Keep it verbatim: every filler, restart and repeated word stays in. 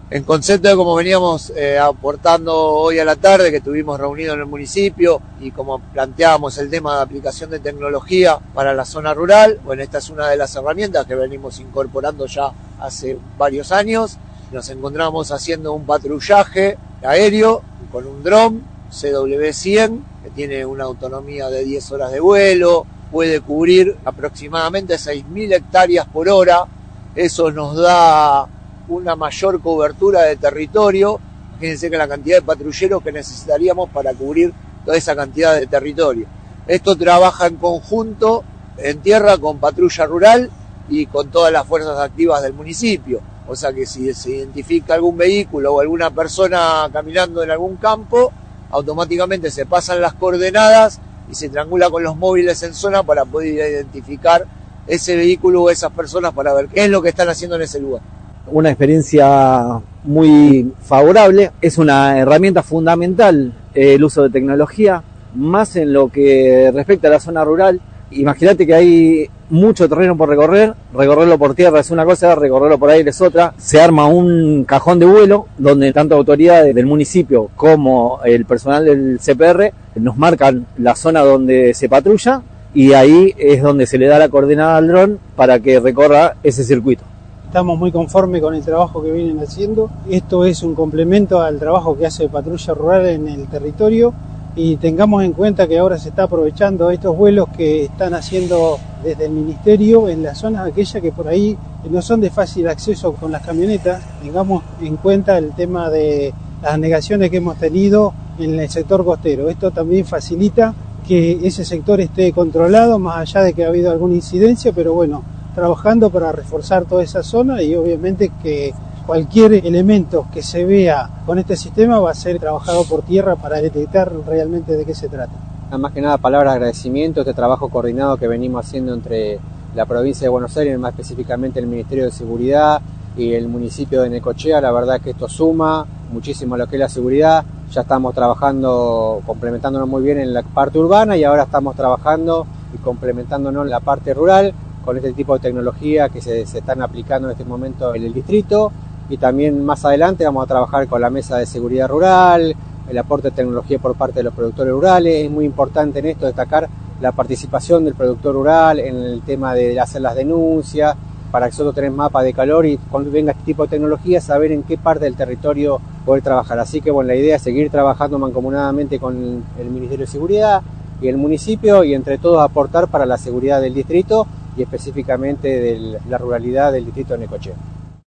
En concepto de como veníamos eh, aportando hoy a la tarde, que estuvimos reunidos en el municipio y como planteábamos el tema de aplicación de tecnología para la zona rural, bueno, esta es una de las herramientas que venimos incorporando ya hace varios años. Nos encontramos haciendo un patrullaje aéreo con un dron C W cien que tiene una autonomía de diez horas de vuelo, puede cubrir aproximadamente seis mil hectáreas por hora. Eso nos da una mayor cobertura de territorio. Fíjense que la cantidad de patrulleros que necesitaríamos para cubrir toda esa cantidad de territorio. Esto trabaja en conjunto en tierra con patrulla rural y con todas las fuerzas activas del municipio. O sea que si se identifica algún vehículo o alguna persona caminando en algún campo, automáticamente se pasan las coordenadas y se triangula con los móviles en zona para poder identificar ese vehículo o esas personas para ver qué es lo que están haciendo en ese lugar. Una experiencia muy favorable, es una herramienta fundamental eh, el uso de tecnología, más en lo que respecta a la zona rural. Imagínate que hay mucho terreno por recorrer, recorrerlo por tierra es una cosa, recorrerlo por aire es otra. Se arma un cajón de vuelo donde tanto autoridades del municipio como el personal del C P R nos marcan la zona donde se patrulla y ahí es donde se le da la coordenada al dron para que recorra ese circuito. Estamos muy conformes con el trabajo que vienen haciendo. Esto es un complemento al trabajo que hace Patrulla Rural en el territorio y tengamos en cuenta que ahora se está aprovechando estos vuelos que están haciendo desde el Ministerio en las zonas aquellas que por ahí no son de fácil acceso con las camionetas. Tengamos en cuenta el tema de las negaciones que hemos tenido en el sector costero. Esto también facilita que ese sector esté controlado, más allá de que ha habido alguna incidencia, pero bueno, trabajando para reforzar toda esa zona y obviamente que cualquier elemento que se vea con este sistema va a ser trabajado por tierra para detectar realmente de qué se trata. Más que nada palabras de agradecimiento, este trabajo coordinado que venimos haciendo entre la provincia de Buenos Aires, más específicamente el Ministerio de Seguridad y el municipio de Necochea. La verdad que esto suma muchísimo a lo que es la seguridad. Ya estamos trabajando, complementándonos muy bien en la parte urbana y ahora estamos trabajando y complementándonos en la parte rural con este tipo de tecnología que se, se están aplicando en este momento en el distrito, y también más adelante vamos a trabajar con la mesa de seguridad rural, el aporte de tecnología por parte de los productores rurales. Es muy importante en esto destacar la participación del productor rural en el tema de hacer las denuncias, para que nosotros tenemos mapa de calor y cuando venga este tipo de tecnología saber en qué parte del territorio poder trabajar. Así que bueno, la idea es seguir trabajando mancomunadamente con el Ministerio de Seguridad y el municipio y entre todos aportar para la seguridad del distrito y específicamente de la ruralidad del distrito de Necochea.